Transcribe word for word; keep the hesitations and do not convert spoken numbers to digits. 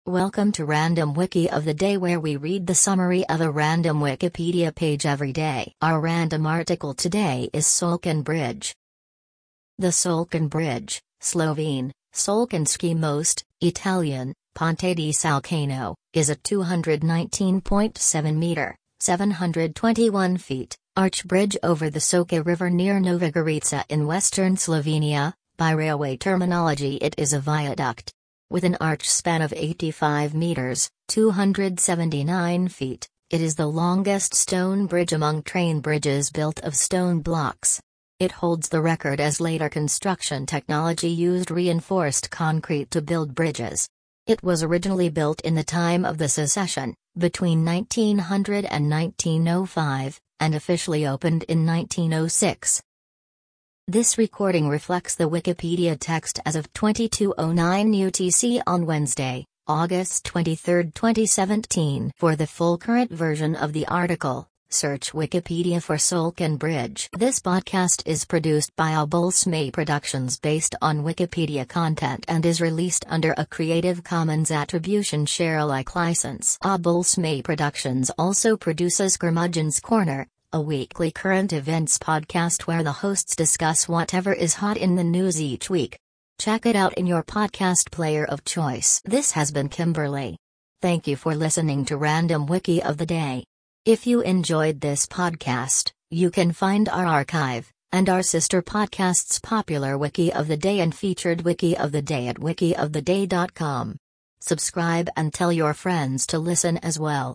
Welcome to Random Wiki of the Day, where we read the summary of a random Wikipedia page every day. Our random article today is Solkan Bridge. The Solkan Bridge, Slovene, Solkanski Most, Italian, Ponte di Salcano, is a two hundred nineteen point seven meter, seven hundred twenty-one feet, arch bridge over the Soča River near Nova Gorica in western Slovenia. By railway terminology, it is a viaduct. With an arch span of eighty-five meters, two hundred seventy-nine feet, it is the longest stone bridge among train bridges built of stone blocks. It holds the record as later construction technology used reinforced concrete to build bridges. It was originally built in the time of the secession, between nineteen hundred and nineteen oh five, and officially opened in nineteen oh six. This recording reflects the Wikipedia text as of twenty-two oh nine U T C on Wednesday, August twenty-third, twenty seventeen. For the full current version of the article, search Wikipedia for Solkan Bridge. This podcast is produced by Obolsme Productions based on Wikipedia content and is released under a Creative Commons Attribution Share Alike license. Obolsme Productions also produces Curmudgeon's Corner, a weekly current events podcast where the hosts discuss whatever is hot in the news each week. Check it out in your podcast player of choice. This has been Kimberly. Thank you for listening to Random Wiki of the Day. If you enjoyed this podcast, you can find our archive, and our sister podcasts Popular Wiki of the Day and Featured Wiki of the Day at wiki of the day dot com. Subscribe and tell your friends to listen as well.